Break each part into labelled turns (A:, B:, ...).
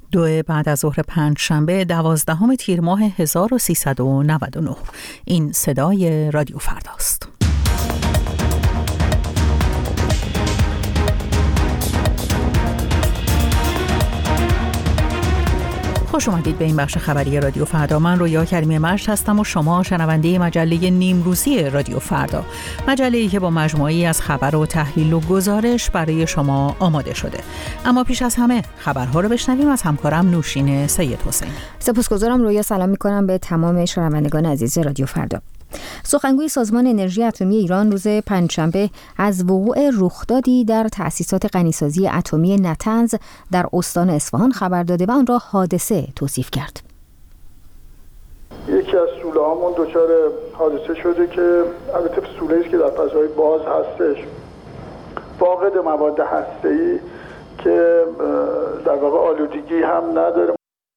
A: 2 بعد از ظهر پنجشنبه 12 تیر ماه 1399. این صدای رادیو فرداست. خوش اومدید به این بخش خبری رادیو فردا. من رویا کریمی مرج هستم و شما شنونده مجله نیمروزی رادیو فردا، مجله‌ای که با مجموعه‌ای از خبر و تحلیل و گزارش برای شما آماده شده. اما پیش از همه خبرها رو بشنویم از همکارم نوشین سید حسینی.
B: سپاسگزارم رویا. سلام می‌کنم به تمام شنوندگان عزیز رادیو فردا. سخنگوی سازمان انرژی اتمی ایران روز پنجشنبه از وقوع رخدادی در تأسیسات غنیسازی اتمی نتنز در استان اصفهان خبر داده و آن را حادثه توصیف کرد.
C: یکی از سوله‌هامون دچار حادثه شده که البته سوله‌ای است که در فضای باز هستش، فاقد مواد هسته‌ای که در واقع آلودگی هم نداره.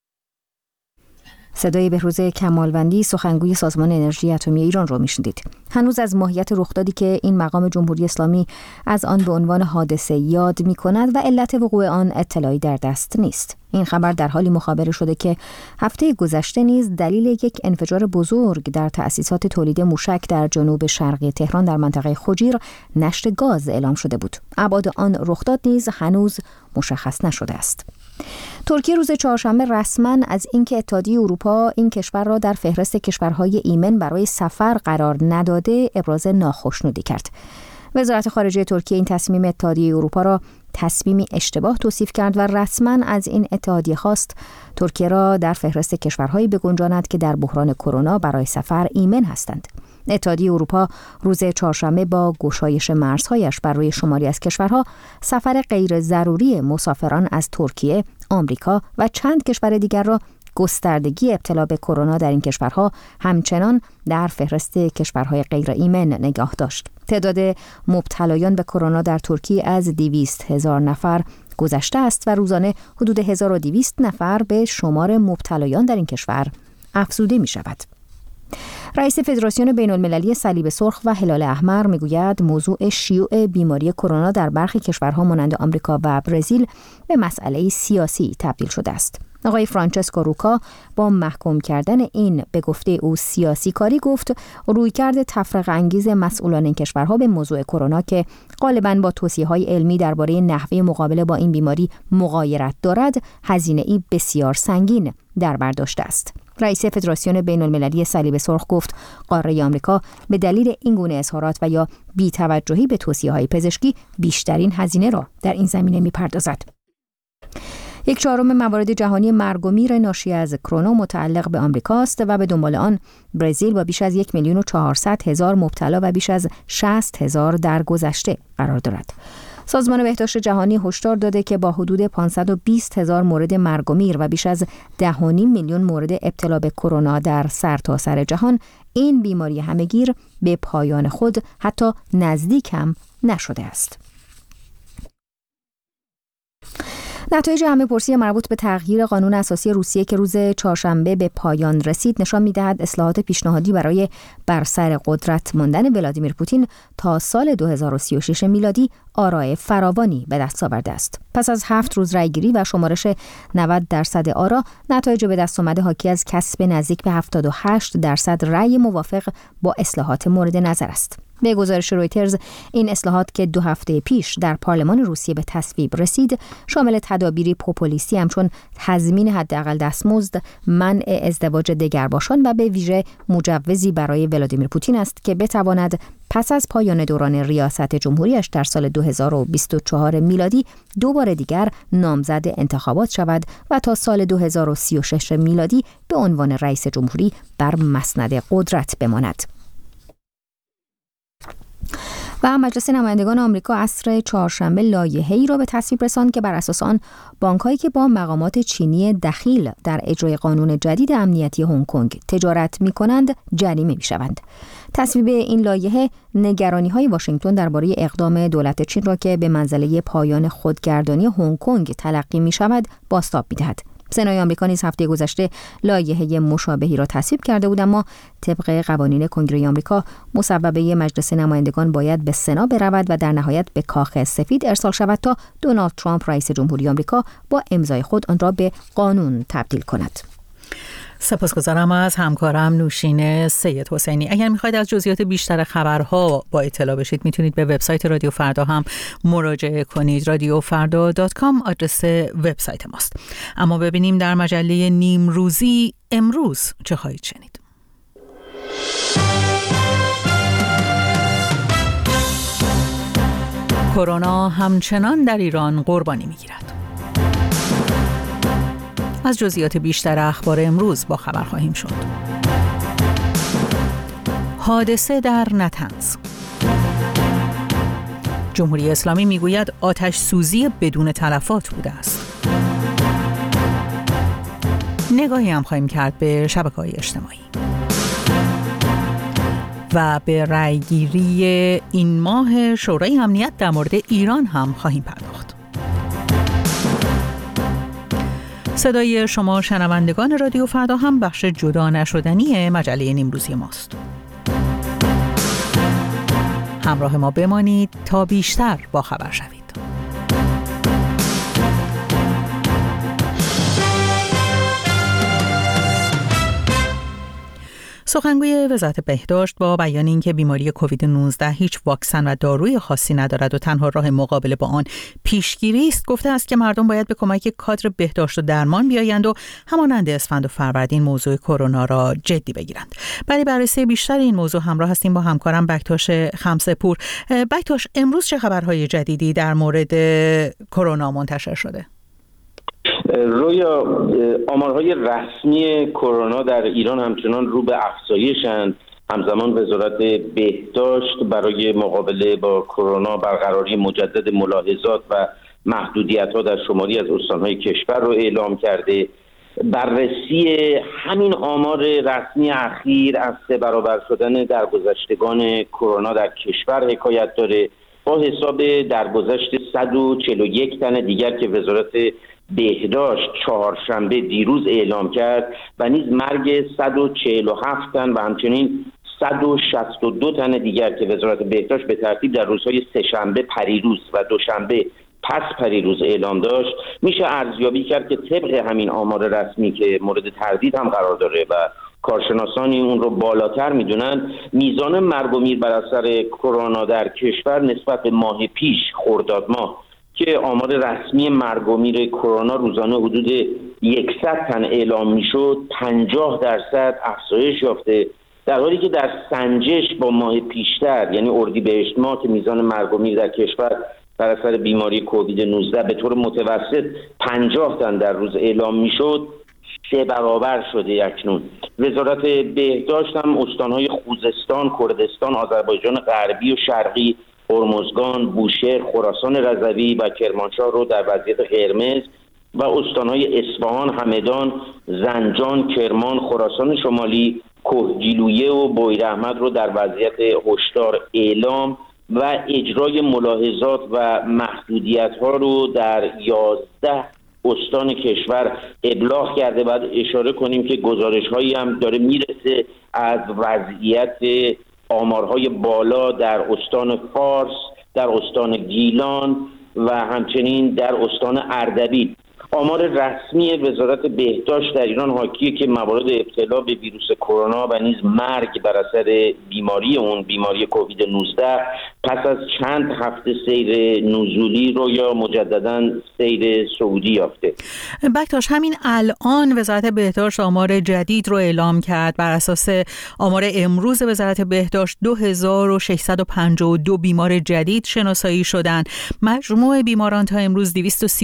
B: صدای بهروز کمالوندی سخنگوی سازمان انرژی اتمی ایران رو میشنیدید. هنوز از ماهیت رخدادی که این مقام جمهوری اسلامی از آن به عنوان حادثه یاد می‌کند و علت وقوع آن اطلاعی در دست نیست. این خبر در حالی مخابره شده که هفته گذشته نیز دلیل یک انفجار بزرگ در تأسیسات تولید موشک در جنوب شرقی تهران در منطقه خجیر نشت گاز اعلام شده بود. ابعاد آن رخداد نیز هنوز مشخص نشده است. ترکیه روز چهارشنبه رسما از اینکه اتحادیه اروپا این کشور را در فهرست کشورهای ایمن برای سفر قرار نداده ابراز ناخشنودی کرد. وزارت خارجه ترکیه این تصمیم اتحادیه اروپا را تصمیمی اشتباه توصیف کرد و رسما از این اتحادیه خواست ترکیه را در فهرست کشورهایی بگنجاند که در بحران کرونا برای سفر ایمن هستند. اتحادیه اروپا روز چهارشنبه با گشایش مرزهایش بر روی شماری از کشورها سفر غیر ضروری مسافران از ترکیه، آمریکا و چند کشور دیگر را گستردگی ابتلا به کرونا در این کشورها همچنان در فهرست کشورهای غیر ایمن نگاه داشت. تعداد مبتلایان به کرونا در ترکیه از 200,000 نفر گذشته است و روزانه حدود 1200 نفر به شمار مبتلایان در این کشور افزوده می شود. رئیس فدراسیون بین‌المللی صلیب سرخ و هلال احمر میگوید موضوع شیوع بیماری کرونا در برخی کشورها مانند آمریکا و برزیل به مسئله سیاسی تبدیل شده است. آقای فرانچسکو روکا با محکوم کردن این به گفته او سیاسی کاری گفت رویکرد تفرقه انگیز مسئولان این کشورها به موضوع کرونا که غالباً با توصیه‌های علمی درباره نحوه مقابله با این بیماری مغایرت دارد هزینه‌ای بسیار سنگین در بر داشته است. رئیس فدراسیون بین‌المللی صلیب سرخ گفت قاره آمریکا به دلیل این گونه اظهارات و یا بی‌توجهی به توصیه‌های پزشکی بیشترین هزینه را در این زمینه می‌پردازد. 1/4 موارد جهانی مرگ و میر ناشی از کرونا متعلق به آمریکاست و به دنبال آن برزیل با بیش از 1,400,000 مبتلا و بیش از 60,000 درگذشته قرار دارد. سازمان بهداشت جهانی هشدار داده که با حدود 520,000 مورد مرگ و میر و بیش از 10.5 میلیون مورد ابتلا به کرونا در سرتاسر جهان این بیماری همه‌گیر به پایان خود حتی نزدیک هم نشده است. نتایج همه‌پرسی مربوط به تغییر قانون اساسی روسیه که روز چهارشنبه به پایان رسید نشان می‌دهد اصلاحات پیشنهادی برای بر سر قدرت ماندن ولادیمیر پوتین تا سال 2036 میلادی آرای فراوانی به دست آورده است. پس از 7 روز رأیگیری و شمارش 90% آرا، نتایج به دست آمده حاکی از کسب نزدیک به 78% رأی موافق با اصلاحات مورد نظر است. به گزارش رویترز این اصلاحات که 2 هفته پیش در پارلمان روسیه به تصویب رسید شامل تدابیری پوپولیستی همچون تضمین حداقل دستمزد، منع ازدواج دگرباشان و به ویژه مجوزی برای ولادیمیر پوتین است که بتواند پس از پایان دوران ریاست جمهوریش در سال 2024 میلادی دوباره دیگر نامزد انتخابات شود و تا سال 2036 میلادی به عنوان رئیس جمهوری بر مسند قدرت بماند. و مجلس نمایندگان آمریکا عصر چهارشنبه لایحه‌ای را به تصویب رساند که بر اساس آن بانک‌هایی که با مقامات چینی دخیل در اجرای قانون جدید امنیتی هنگ کنگ تجارت می‌کنند جریمه می‌شوند. تصویب این لایحه نگرانی‌های واشنگتن درباره اقدام دولت چین را که به منزله پایان خودگردانی هنگ کنگ تلقی می‌شود بازتاب می‌دهد. سنای آمریکا نیز هفته گذشته لایحه مشابهی را تصویب کرده بود، اما طبق قوانین کنگره آمریکا مصوبه مجلس نمایندگان باید به سنا برود و در نهایت به کاخ سفید ارسال شود تا دونالد ترامپ رئیس جمهوری آمریکا با امضای خود آن را به قانون تبدیل کند.
A: سپاسگزارم از همکارم نوشین سید حسینی. اگر میخواید از جزئیات بیشتر خبرها با اطلاع بشید میتونید به وبسایت رادیو فردا هم مراجعه کنید. radiofarda.com آدرس وبسایت ماست. اما ببینیم در مجله نیمروزی امروز چه خواهید شنید. کرونا همچنان در ایران قربانی میگیرد. از جزئیات بیشتر اخبار امروز با خبر خواهیم شد. حادثه در نطنز. جمهوری اسلامی میگوید آتش سوزی بدون تلفات بوده است. نگاهی هم خواهیم کرد به شبکه‌های اجتماعی و به رأیگیری این ماه شورای امنیت در مورد ایران هم خواهیم پرداخت. صدای شما شنوندگان رادیو فردا هم بخش جدا نشدنی مجله نیمروزی ماست. همراه ما بمانید تا بیشتر با خبر شوید. سخنگوی وزارت بهداشت با بیان اینکه بیماری کووید 19 هیچ واکسن و داروی خاصی ندارد و تنها راه مقابله با آن پیشگیری است، گفته است که مردم باید به کمک کادر بهداشت و درمان بیایند و همانند اسفند و فروردین موضوع کرونا را جدی بگیرند. برای بررسی بیشتر این موضوع همراه هستیم با همکارم بکتاش خمسه‌پور. بکتاش، امروز چه خبرهای جدیدی در مورد کرونا منتشر شده؟
D: رویا آمارهای رسمی کرونا در ایران همچنان رو به افزایشند. همزمان وزارت بهداشت برای مقابله با کرونا برقراری مجدد ملاحظات و محدودیت‌ها در شماری از استان‌های کشور رو اعلام کرده. بررسی همین آمار رسمی اخیر از 3 برابر شدن درگذشتگان کرونا در کشور حکایت داره، با حساب درگذشت 141 تن دیگر که وزارت بهداشت چهارشنبه دیروز اعلام کرد و نیز مرگ 147 تن و همچنین 162 تن دیگر که وزارت بهداشت به ترتیب در روزهای سه‌شنبه پریروز و دوشنبه پس پریروز اعلام داشت، میشه ارزیابی کرد که طبق همین آمار رسمی که مورد تردید هم قرار داره و کارشناسانی اون رو بالاتر میدونن، میزان مرگ و میر بر اثر کرونا در کشور نسبت به ماه پیش خرداد ماه که آمار رسمی مرگ و میر کرونا روزانه حدود 100 تن اعلام میشد 50% افزایش یافته، در حالی که در سنجش با ماه پیشتر یعنی اردیبهشت ماه که میزان مرگ و میر در کشور بر اثر بیماری کووید 19 به طور متوسط 50 تن در روز اعلام میشد 3 برابر شده اکنون. وزارت بهداشت هم استانهای خوزستان، کردستان، آذربایجان غربی و شرقی، هرمزگان، بوشهر، خراسان رضوی و کرمانشاه رو در وضعیت قرمز و استانهای اصفهان، همدان، زنجان، کرمان، خراسان شمالی، کهگیلویه و بویراحمد رو در وضعیت هشدار اعلام و اجرای ملاحظات و محدودیت‌ها رو در 11 استان کشور ابلاغ کرده. بعد اشاره کنیم که گزارش‌هایی هم داره میرسه از وضعیت آمارهای بالا در استان فارس، در استان گیلان و همچنین در استان اردبیل. آمار رسمی وزارت بهداشت در ایران حاکیه که موارد ابتلا به ویروس کرونا و نیز مرگ بر اثر بیماری کووید 19 پس از چند هفته سیر نزولی رو یا مجدداً سیر صعودی یافته.
A: بکتاش، همین الان وزارت بهداشت آمار جدید رو اعلام کرد. بر اساس آمار امروز وزارت بهداشت 2652 بیمار جدید شناسایی شدند. مجموع بیماران تا امروز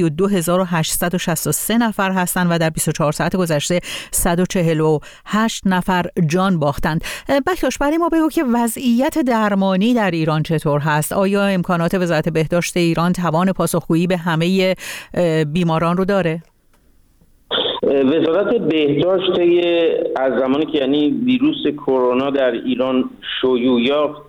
A: 232863 نفر هستند و در 24 ساعت گذشته 148 نفر جان باختند. بکتاش، برای ما بگو که وضعیت درمانی در ایران چطور هست؟ آیا امکانات وزارت بهداشت ایران توان پاسخگویی به همه بیماران رو داره؟
D: وزارت بهداشت از زمانی که یعنی ویروس کرونا در ایران شیوع یافت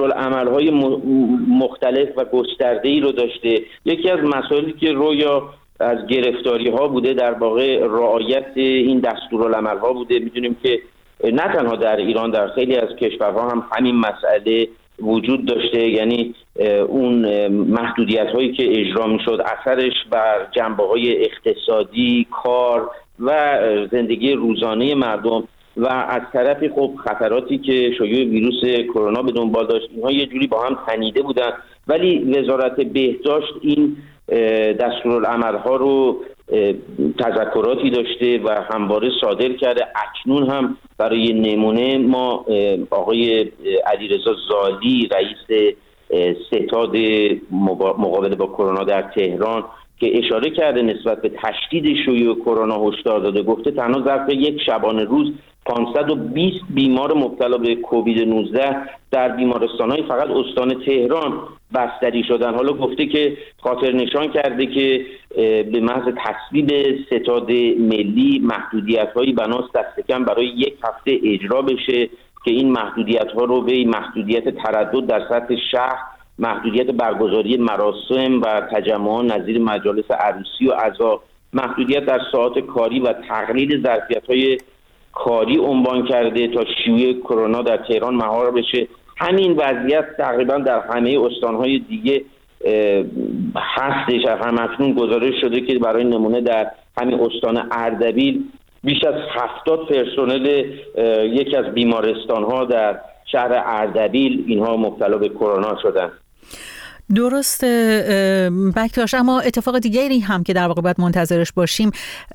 D: دستورالعمل‌های مختلف و گسترده‌ای رو داشته. یکی از مسائلی که رویا از گرفتاری ها بوده، در واقع رعایت این دستورالعمل ها بوده. میدونیم که نه تنها در ایران، در خیلی از کشورها هم همین مسئله وجود داشته، یعنی اون محدودیت هایی که اجرا میشد اثرش بر جنبه های اقتصادی، کار و زندگی روزانه مردم و از طرفی خب خطراتی که شیوع ویروس کرونا به دنبال داشت، اینها یه جوری با هم تنیده بودن. ولی وزارت بهداشت این دستورالعمل‌ها رو تذکراتی داشته و همواره صادر کرده. اکنون هم برای نمونه ما آقای علیرضا زالی رئیس ستاد مقابله با کرونا در تهران که اشاره کرده نسبت به تشدید شیوع کرونا هشدار داده، گفته تنها ظرف یک شبانه روز 520 بیمار مبتلا به کووید 19 در بیمارستان‌های فقط استان تهران بستری شدن. حالا گفته که خاطر نشان کرده که به محض تصویب ستاد ملی محدودیت‌هایی بناست دست کم برای یک هفته اجرا بشه که این محدودیت‌ها رو به محدودیت تردد در سطح شهر، محدودیت برگزاری مراسم و تجمعات نظیر مجالس عروسی و عزا، محدودیت در ساعات کاری و تقلیل ظرفیت‌های کاری عنوان کرده تا شیوع کرونا در تهران مهار بشه. همین وضعیت تقریبا در همه استان‌های دیگه هستش. همکنون گزارش شده که برای نمونه در همین استان اردبیل بیش از 70 پرسنل یکی از بیمارستان‌ها در شهر اردبیل اینها مبتلا به کرونا شدن.
A: درست بکتاش، اما اتفاق دیگری هم که در واقع باید منتظرش باشیم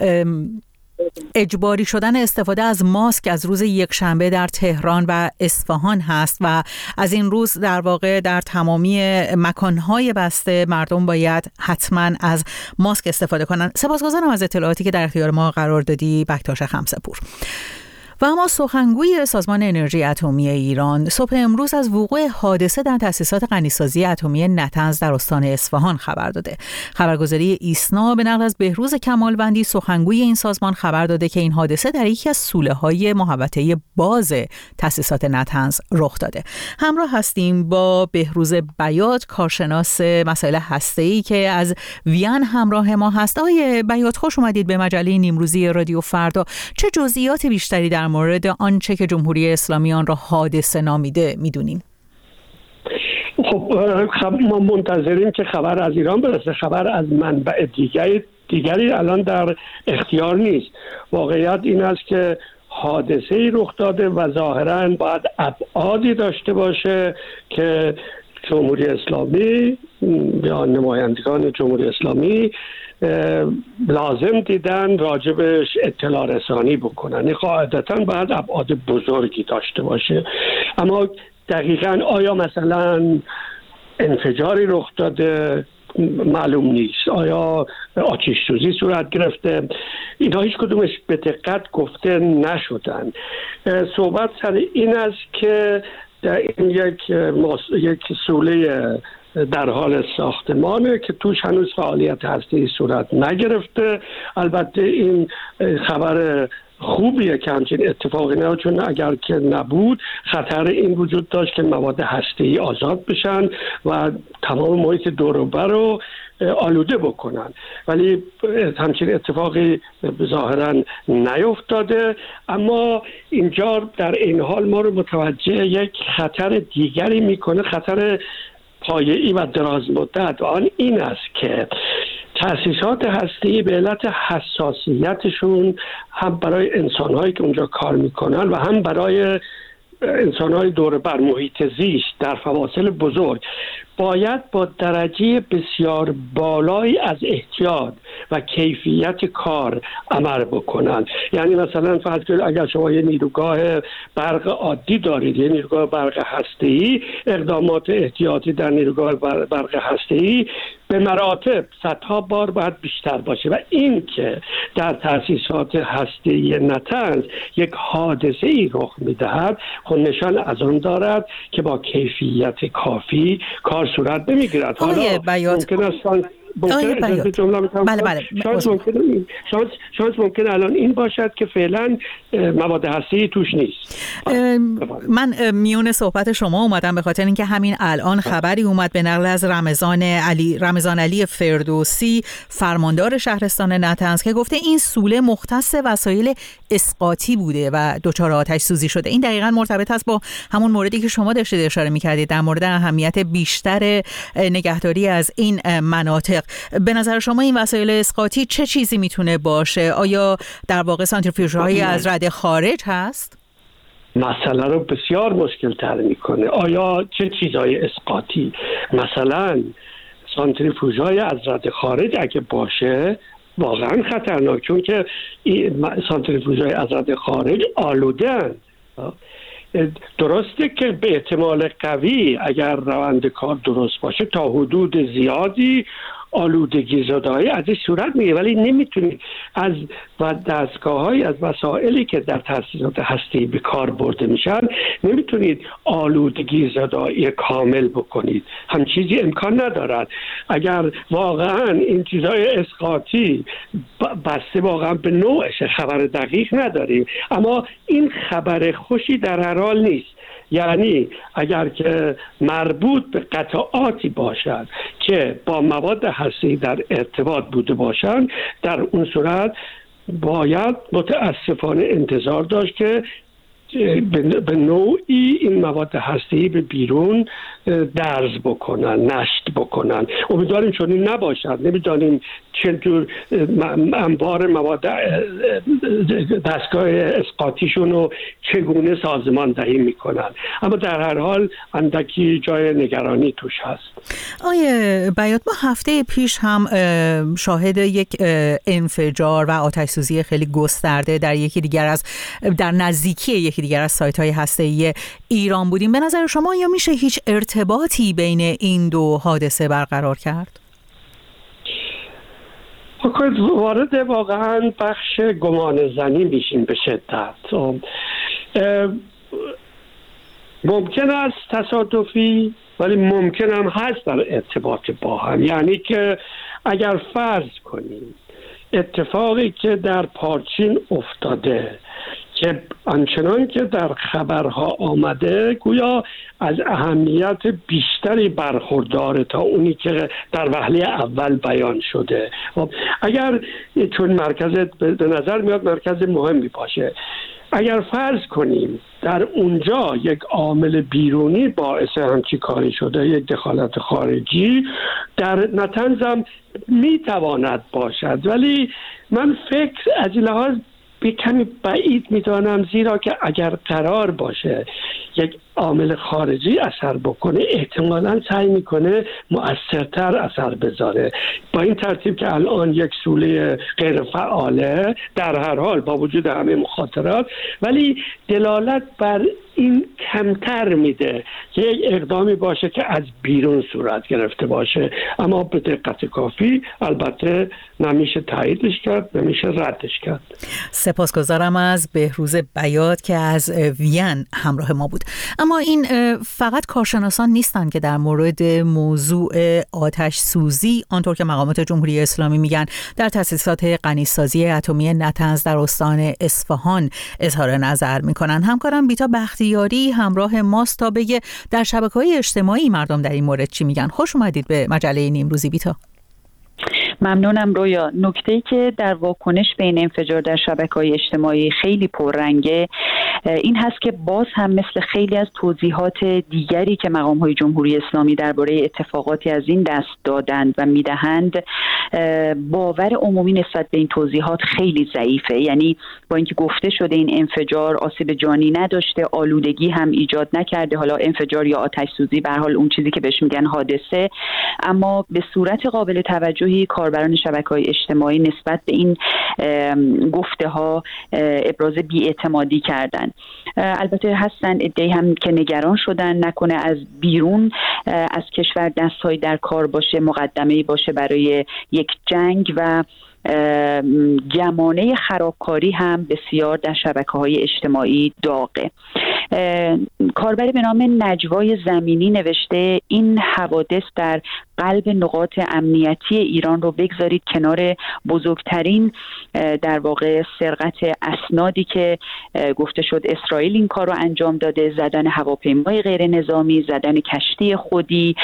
A: اجباری شدن استفاده از ماسک از روز یکشنبه در تهران و اصفهان هست و از این روز در واقع در تمامی مکانهای بسته مردم باید حتما از ماسک استفاده کنند. سپاسگزارم از اطلاعاتی که در اختیار ما قرار دادی بکتاش خمسه‌پور. و اما سخنگوی سازمان انرژی اتمی ایران صبح امروز از وقوع حادثه در تأسیسات غنیسازی اتمی نطنز در استان اصفهان خبر داده. خبرگزاری ایسنا به نقل از بهروز کمالوندی سخنگوی این سازمان خبر داده که این حادثه در یکی از سوله‌های محوطه باز تأسیسات نطنز رخ داده. همراه هستیم با بهروز بیات، کارشناس مسائل هسته‌ای که از وین همراه ما هست. آقای بیات، خوش اومدید به مجله نیمروزی رادیو فردا. چه جزئیات بیشتری در مورد آنچه که جمهوری اسلامی آن را حادثه نامیده میدونیم؟
E: خب ما منتظریم که خبر از ایران برسه. خبر از منبع دیگری الان در اختیار نیست. واقعیت این است که حادثه‌ای رخ داده و ظاهراً باید ابعادی داشته باشه که جمهوری اسلامی یا نمایندگان جمهوری اسلامی لازم دیدن راجبش اطلاع رسانی بکنن. قاعدتاً باید ابعاد بزرگی داشته باشه، اما دقیقاً آیا مثلا انفجاری رخ داده معلوم نیست، آیا آتش سوزی صورت گرفته، اینها هیچ کدومش به دقت گفته نشدن. صحبت سر این است که این یک سوله در حال ساختمانه که توش هنوز فعالیت هسته‌ای صورت نگرفته. البته این خبر خوبیه که همچین اتفاقی نه، چون اگر که نبود خطر این وجود داشت که مواد هسته‌ای آزاد بشن و تمام محیط دور و بر رو آلوده بکنن، ولی همچین اتفاقی ظاهراً نیفتاده. اما اینجا در این حال ما رو متوجه یک خطر دیگری میکنه، خطر پایه‌ای و دراز مدت، و آن این است که تأسیسات هسته‌ای به علت حساسیتشون هم برای انسان‌هایی که اونجا کار میکنن و هم برای انسان‌های دور بر محیط زیست در فواصل بزرگ باید با درجه بسیار بالایی از احتیاط و کیفیت کار عمل بکنند. یعنی مثلا فرض کنید اگر شما یه نیروگاه برق عادی دارید، یه نیروگاه برق هسته‌ای، اقدامات احتیاطی در نیروگاه برق هسته‌ای به مراتب صدها بار باید بیشتر باشه. و این که در تأسیسات هسته‌ای نطنز یک حادثه‌ای رخ می‌دهد خود نشان از آن دارد که با کیفیت کافی کار صورت نمی‌گیرد.
A: حالا ممکن است
E: شانس ممکن الان این باشد که فعلا مواد هسته‌ای توش نیست.
A: من میون صحبت شما اومدم به خاطر اینکه همین الان خبری اومد به نقل از رمضان علی فردوسی، فرماندار شهرستان نطنز، که گفته این سوله مختص وسایل اسقاطی بوده و دچار آتش سوزی شده. این دقیقاً مرتبط است با همون موردی که شما داشتید اشاره می‌کردید در مورد اهمیت بیشتر نگهداری از این مناطق. به نظر شما این وسایل اسقاطی چه چیزی میتونه باشه؟ آیا در واقع سانتریفیوژهایی از رده خارج هست؟
E: مسئله رو بسیار مشکل تر میکنه. آیا چه چیزهای اسقاطی؟ مثلا سانتریفیوژهای از رده خارج اگه باشه واقعا خطرناک، چون که سانتریفیوژهای از رده خارج آلوده‌اند. درسته که به احتمال قوی اگر روند کار درست باشه تا حدود زیادی آلودگی زدایی ازش صورت میگیره، ولی نمیتونید از دستگاه‌های از وسایلی که در تاسیسات هسته‌ای به کار برده میشن نمیتونید آلودگی زدایی کامل بکنید. هم چیزی امکان ندارد. اگر واقعا این چیزهای اسقاطی بسته واقعا به نوعش، خبر دقیق نداریم، اما این خبر خوشی در هر حال نیست. یعنی اگر که مربوط به قطعاتی باشد که با مواد هسته‌ای در ارتباط بوده باشند، در اون صورت باید متاسفانه انتظار داشت که به نوعی این مواد هسته‌ای به بیرون درز بکنن، نشت بکنن. امیدواریم چنین نباشد. نمیدانیم چطور انبار مواد دستگاه اسقاطیشون رو چگونه سازماندهی میکنن، اما در هر حال اندکی جای نگرانی توش هست.
A: آیه بیات، ما هفته پیش هم شاهد یک انفجار و آتش سوزی خیلی گسترده در نزدیکی یکی دیگر از سایت‌های هسته‌ای ایران بودیم. به نظر شما یا میشه هیچ ارتباطی بین این دو حادثه برقرار کرد؟
E: وارد واقعا بخش گمان زنی میشین به شدت. ممکن است تصادفی، ولی ممکن هم هست در ارتباط با هم. یعنی که اگر فرض کنیم اتفاقی که در پارچین افتاده که آنچنان که در خبرها آمده گویا از اهمیت بیشتری برخورداره تا اونی که در وهله اول بیان شده. اگر چون مرکز به نظر میاد مرکز مهمی باشه، اگر فرض کنیم در اونجا یک عامل بیرونی باعث همچی کاری شده، یک دخالت خارجی، در نطنز هم میتواند باشد، ولی من فکر از این لحاظ به کمی بعید میدانم، زیرا که اگر قرار باشه یک عامل خارجی اثر بکنه احتمالاً سعی میکنه مؤثرتر اثر بذاره. با این ترتیب که الان یک سوله غیر فعاله در هر حال با وجود همه مخاطرات، ولی دلالت بر این کمتر میده که یک اقدامی باشه که از بیرون صورت گرفته باشه، اما به دقت کافی البته نمیشه تاییدش کرد، نمیشه ردش کرد.
A: سپاسگزارم از بهروز بیات که از وین همراه ما بود. اما این فقط کارشناسان نیستند که در مورد موضوع آتش سوزی آنطور که مقامات جمهوری اسلامی میگن در تأسیسات غنیسازی اتمی نطنز در استان اصفهان اظهار نظر میکنن. همکارم بیتا بختیاری همراه ماست تا بگه در شبکه‌های اجتماعی مردم در این مورد چی میگن. خوش اومدید به مجله نیمروزی بیتا.
F: ممنونم رویا. نکته‌ای که در واکنش به این انفجار در شبکه‌های اجتماعی خیلی پررنگه این هست که باز هم مثل خیلی از توضیحات دیگری که مقام‌های جمهوری اسلامی درباره اتفاقاتی از این دست دادند و میدهند، باور عمومی نسبت به این توضیحات خیلی ضعیفه. یعنی با اینکه گفته شده این انفجار آسیب جانی نداشته، آلودگی هم ایجاد نکرده، حالا انفجار یا آتش سوزی به هر حال اون چیزی که بهش میگن حادثه، اما به صورت قابل توجهی کاربران شبکه‌های اجتماعی نسبت به این گفته ها ابراز بی‌اعتمادی کردن. البته هستن عده‌ای هم که نگران شدن نکنه از بیرون از کشور دست‌های در کار باشه، مقدمه‌ای باشه برای یک جنگ و گمانه خرابکاری هم بسیار در شبکه‌های اجتماعی داغه. کاربری به نام نجوای زمینی نوشته این حوادث در قلب نقاط امنیتی ایران رو بگذارید کنار بزرگترین در واقع سرقت اسنادی که گفته شد اسرائیل این کار رو انجام داده، زدن هواپیمای غیر نظامی، زدن کشتی خودی،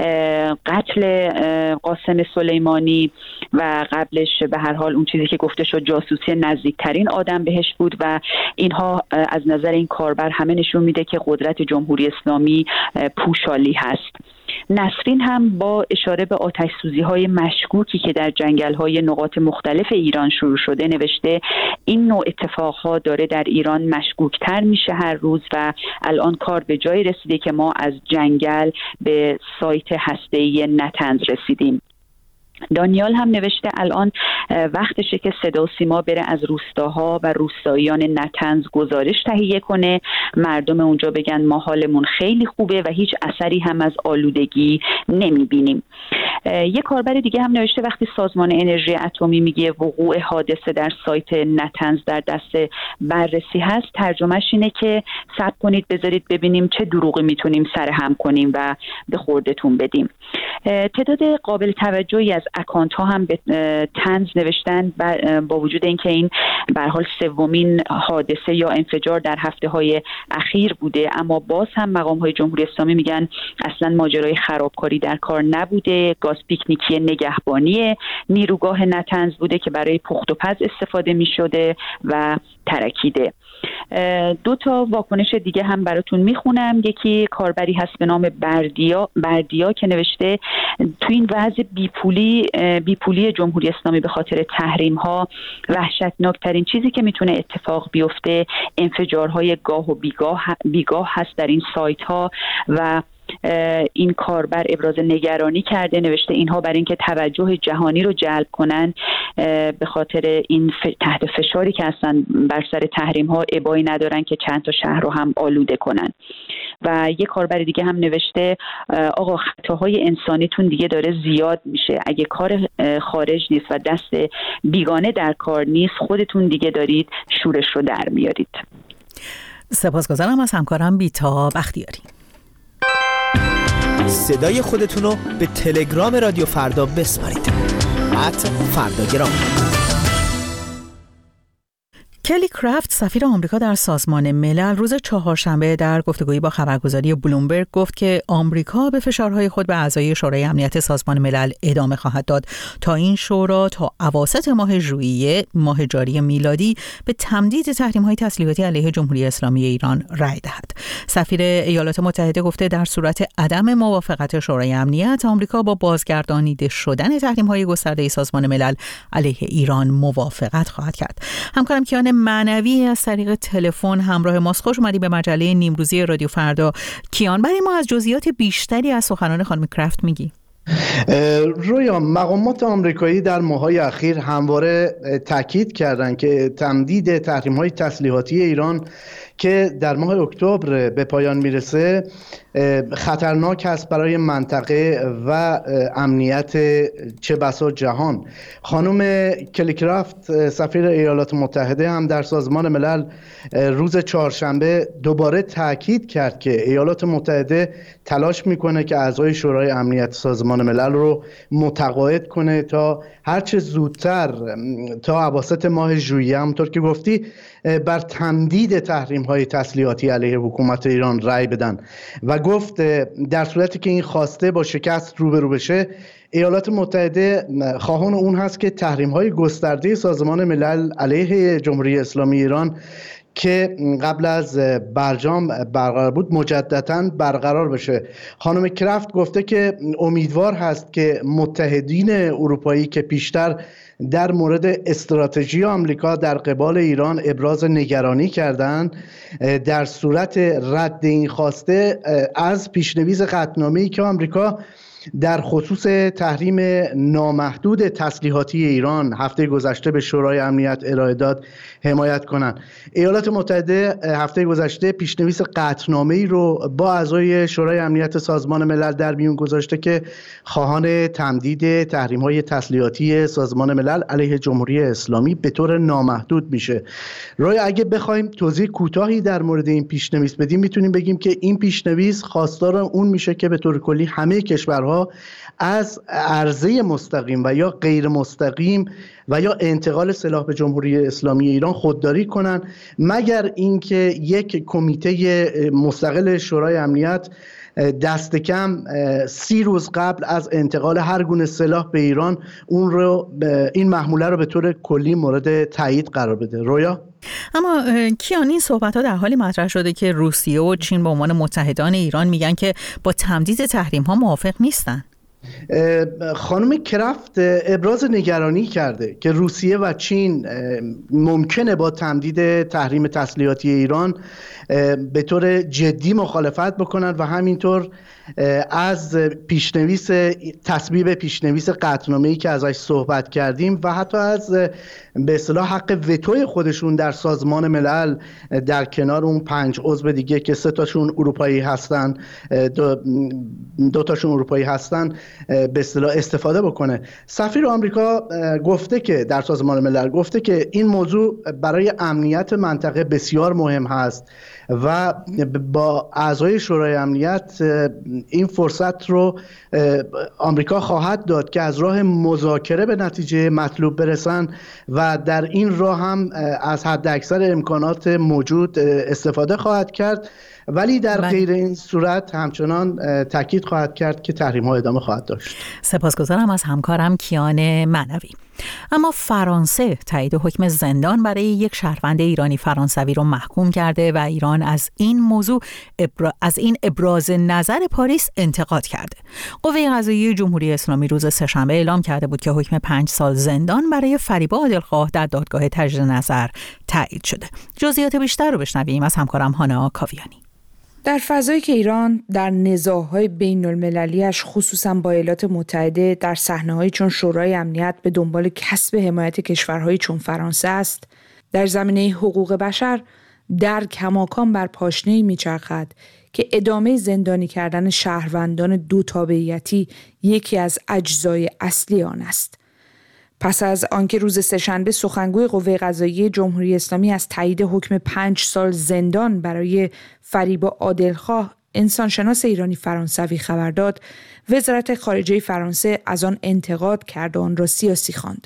F: قتل قاسم سلیمانی و قبلش به هر حال اون چیزی که گفته شد جاسوسی نزدیکترین آدم بهش بود و اینها از نظر این کاربر همه نشون میده که قدرت جمهوری اسلامی پوشالی هست. نسرین هم با اشاره به آتش سوزی های مشکوکی که در جنگل های نقاط مختلف ایران شروع شده نوشته این نوع اتفاق ها داره در ایران مشکوکتر میشه هر روز و الان کار به جایی رسیده که ما از جنگل به سایت هسته‌ای نطنز رسیدیم. دانیال هم نوشته الان وقتشه که صدا و سیما بره از روستاها و روستاییان نطنز گزارش تهیه کنه، مردم اونجا بگن ما حالمون خیلی خوبه و هیچ اثری هم از آلودگی نمیبینیم. یک کاربر دیگه هم نوشته وقتی سازمان انرژی اتمی میگه وقوع حادثه در سایت نطنز در دست بررسی هست، ترجمهش اینه که صبر کنید بذارید ببینیم چه دروغی میتونیم سرهم کنیم و به خوردتون بدیم. تعداد قابل توجهی از اکانت ها هم به طنز نوشتن با وجود اینکه این به هر حال سومین حادثه یا انفجار در هفته های اخیر بوده، اما باز هم مقام های جمهوری اسلامی میگن اصلا ماجرای خرابکاری در کار نبوده، گاز پیکنیکی نگهبانی نیروگاه نطنز بوده که برای پخت و پز استفاده میشده و ترکیده. دو تا واکنش دیگه هم براتون میخونم. یکی کاربری هست به نام بردیا که نوشته تو این وضع بیپولی جمهوری اسلامی به خاطر تحریم ها وحشتناکترین چیزی که میتونه اتفاق بیفته انفجارهای گاه و بیگاه هست در این سایت ها و این کاربر ابراز نگرانی کرده، نوشته اینها برای اینکه توجه جهانی رو جلب کنن به خاطر این تحت فشاری که هستن بر سر تحریم ها ابایی ندارن که چند تا شهر رو هم آلوده کنن. و یک کاربر دیگه هم نوشته آقا خطاهای انسانیتون دیگه داره زیاد میشه، اگه کار خارج نیست و دست بیگانه در کار نیست خودتون دیگه دارید شورش رو در میارید.
A: سپاسگزارم از همکارم بیتا بختیاری.
G: صدای خودتون رو به تلگرام رادیو فردا بسپارید. @فرداگرام.
A: کلی کرافت سفیر آمریکا در سازمان ملل روز چهارشنبه در گفتگویی با خبرگزاری بلومبرگ گفت که آمریکا به فشارهای خود به اعضای شورای امنیت سازمان ملل ادامه خواهد داد تا این شورا تا اواسط ماه ژوئیه ماه جاری میلادی به تمدید تحریم‌های تسلیحاتی علیه جمهوری اسلامی ایران رأی دهد. سفیر ایالات متحده گفته در صورت عدم موافقت شورای امنیت آمریکا با بازگردانیده شدن تحریم‌های گسترده سازمان ملل علیه ایران موافقت خواهد کرد. همکارم کیان معنوی از طریق تلفن همراه ماست. خوش اومدی به مجله نیمروزی رادیو فردا. کیان، برای ما از جزئیات بیشتری از سخنان خانم کرافت میگی؟
H: رویا، مقامات آمریکایی در ماه‌های اخیر همواره تاکید کردند که تمدید تحریم‌های تسلیحاتی ایران که در ماه اکتبر به پایان میرسه خطرناک است برای منطقه و امنیت چه بسا جهان. خانم کلی کرافت سفیر ایالات متحده هم در سازمان ملل روز چهارشنبه دوباره تاکید کرد که ایالات متحده تلاش میکنه که اعضای شورای امنیت سازمان ملل رو متقاعد کنه تا هرچه زودتر تا اواسط ماه ژوئیه همونطور که گفتی بر تمدید تحریم‌های تسلیحاتی علیه حکومت ایران رأی بدن و گفت در صورتی که این خواسته با شکست روبرو بشه ایالات متحده خواهان اون هست که تحریم‌های گسترده سازمان ملل علیه جمهوری اسلامی ایران که قبل از برجام برقرار بود مجدداً برقرار بشه. خانم کرافت گفته که امیدوار هست که متحدین اروپایی که پیشتر در مورد استراتژی آمریکا در قبال ایران ابراز نگرانی کردند در صورت رد این خواسته از پیشنویس قطعنامه‌ای که آمریکا در خصوص تحریم نامحدود تسلیحاتی ایران هفته گذشته به شورای امنیت ارائه داد حمایت کنند. ایالات متحده هفته گذشته پیشنویس قطعنامه‌ای رو با اعضای شورای امنیت سازمان ملل در میون گذاشته که خواهان تمدید تحریم‌های تسلیحاتی سازمان ملل علیه جمهوری اسلامی به طور نامحدود میشه. رویا، اگه بخوایم توضیح کوتاهی در مورد این پیشنویس بدیم، میتونیم بگیم که این پیشنویس خواستار اون میشه که به طور کلی همه کشورها از عرضه مستقیم و یا غیر مستقیم و یا انتقال سلاح به جمهوری اسلامی ایران خودداری کنند، مگر اینکه یک کمیته مستقل شورای امنیت دست کم 30 روز قبل از انتقال هر گونه سلاح به ایران این محموله رو به طور کلی مورد تایید قرار بده. رویا؟
A: اما کیان، این صحبت‌ها در حالی مطرح شده که روسیه و چین به عنوان متحدان ایران میگن که با تمدید تحریم‌ها موافق نیستن.
H: خانم کرافت ابراز نگرانی کرده که روسیه و چین ممکنه با تمدید تحریم تسلیحاتی ایران به طور جدی مخالفت بکنند و همینطور از تصویب پیشنویس قطعنامه‌ای که ازش صحبت کردیم و حتی از به اصطلاح حق وتوی خودشون در سازمان ملل در کنار اون 5 عضو دیگه که 3 تاشون اروپایی هستن، 2 تاشون اروپایی هستن، به اصطلاح استفاده بکنه. سفیر آمریکا گفته که در سازمان ملل گفته که این موضوع برای امنیت منطقه بسیار مهم هست و با اعضای شورای امنیت این فرصت رو آمریکا خواهد داد که از راه مذاکره به نتیجه مطلوب برسن و در این راه هم از حداکثر امکانات موجود استفاده خواهد کرد، ولی در غیر این صورت همچنان تاکید خواهد کرد که تحریم‌ها ادامه خواهد داشت.
A: سپاسگزارم از همکارم کیان معنوی. اما فرانسه تایید حکم زندان برای یک شهروند ایرانی فرانسوی رو محکوم کرده و ایران از این موضوع ابراز نظر پاریس انتقاد کرده. قوه قضاییه جمهوری اسلامی روز سه‌شنبه اعلام کرده بود که حکم 5 سال زندان برای فریبا عادلخواه در دادگاه تجدید نظر تایید شده. جزئیات بیشتر رو بشنویم از همکارم هانا کاویانی.
I: در فضایی که ایران در نزاع‌های بین‌المللی‌اش خصوصا با ایالات متحده در صحنه‌هایی چون شورای امنیت به دنبال کسب حمایت کشورهایی چون فرانسه است، در زمینه حقوق بشر در کماکان بر پاشنه‌ای می‌چرخد که ادامه زندانی کردن شهروندان دو تابعیتی یکی از اجزای اصلی آن است. پس از آنکه روز سه‌شنبه سخنگوی قوه قضاییه جمهوری اسلامی از تایید حکم 5 سال زندان برای فریبا عادلخواه انسانشناس ایرانی فرانسوی خبر داد، وزارت خارجه فرانسه از آن انتقاد کرد و آن را سیاسی خواند.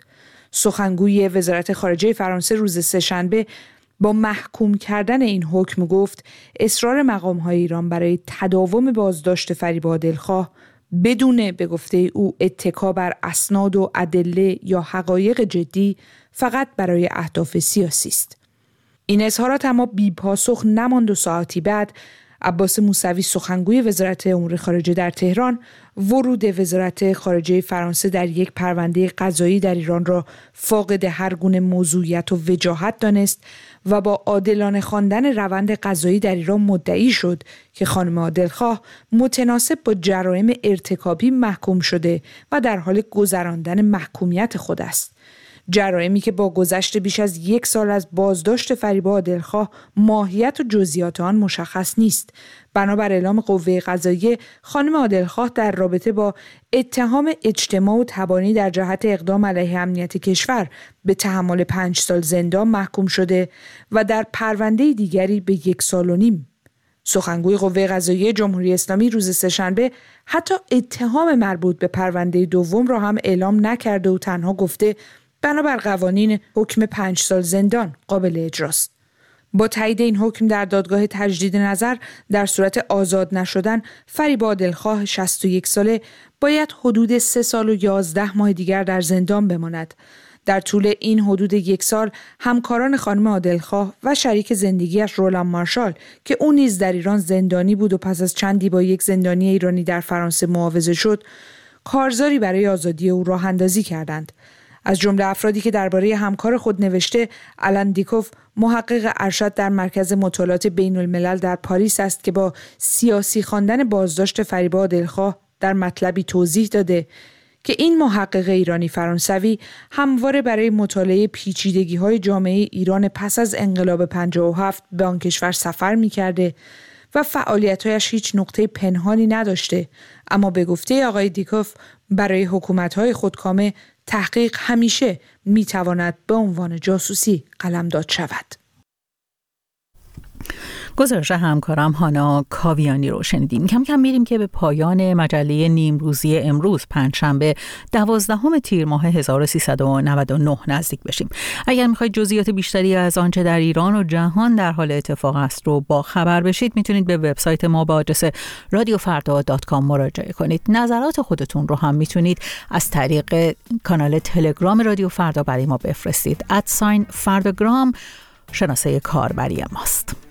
I: سخنگوی وزارت خارجه فرانسه روز سه‌شنبه با محکوم کردن این حکم گفت اصرار مقام‌های ایران برای تداوم بازداشت فریبا عادلخواه بدون به گفته او اتکا بر اسناد و ادله یا حقایق جدی فقط برای اهداف سیاسی است. این اظهارات اما بی پاسخ نماند و ساعتی بعد عباس موسوی سخنگوی وزارت امور خارجه در تهران ورود وزارت خارجه فرانسه در یک پرونده قضایی در ایران را فاقد هر گونه موضوعیت و وجاهت دانست و با عادلانه خواندن روند قضایی در ایران مدعی شد که خانم عادلخواه متناسب با جرایم ارتکابی محکوم شده و در حال گذراندن محکومیت خود است. جرائمی که با گذشت بیش از 1 سال از بازداشت فریبا عادلخواه ماهیت و جزئیات آن مشخص نیست. بنابر اعلام قوه قضاییه خانم عادلخواه در رابطه با اتهام اجتماع و تبانی در جهت اقدام علیه امنیت کشور به تحمل 5 سال زندان محکوم شده و در پرونده دیگری به 1 سال و نیم. سخنگوی قوه قضاییه جمهوری اسلامی روز سه‌شنبه حتی اتهام مربوط به پرونده دوم را هم اعلام نکرده و تنها گفته بنابر قوانین حکم 5 سال زندان قابل اجراست. با تایید این حکم در دادگاه تجدید نظر در صورت آزاد نشدن فریبا عادلخواه 61 ساله باید حدود 3 سال و 11 ماه دیگر در زندان بماند. در طول این حدود 1 سال همکاران خانم عادلخواه و شریک زندگیش رولان مارشال که او نیز در ایران زندانی بود و پس از چندی با یک زندانی ایرانی در فرانسه معاوضه شد، کارزاری برای آزادی او راه اندازی کردند. از جمله افرادی که درباره همکار خود نوشته، آلن دیکوف محقق ارشد در مرکز مطالعات بین الملل در پاریس است که با سیاسی خواندن بازداشت فریبا عادلخواه در مطلبی توضیح داده که این محقق ایرانی فرانسوی همواره برای مطالعه پیچیدگی‌های جامعه ایران پس از انقلاب 57 به آن کشور سفر می‌کرده و فعالیت‌هایش هیچ نقطه پنهانی نداشته، اما به گفته آقای دیکوف برای حکومت‌های خودکامه تحقیق همیشه می‌تواند به عنوان جاسوسی قلمداد شود.
A: گزارش همکارم هانا کاویانی رو شنیدیم. کم کم میریم که به پایان مجله نیمروزی امروز پنجشنبه 12 تیر ماه 1399 نزدیک بشیم. اگر میخواید جزئیات بیشتری از آنچه در ایران و جهان در حال اتفاق است رو با خبر بشید، میتونید به وبسایت ما با آدرس radiofarda.com مراجعه کنید. نظرات خودتون رو هم میتونید از طریق کانال تلگرام رادیو فردا برای ما بفرستید. @فردا شناسه کاربری ماست.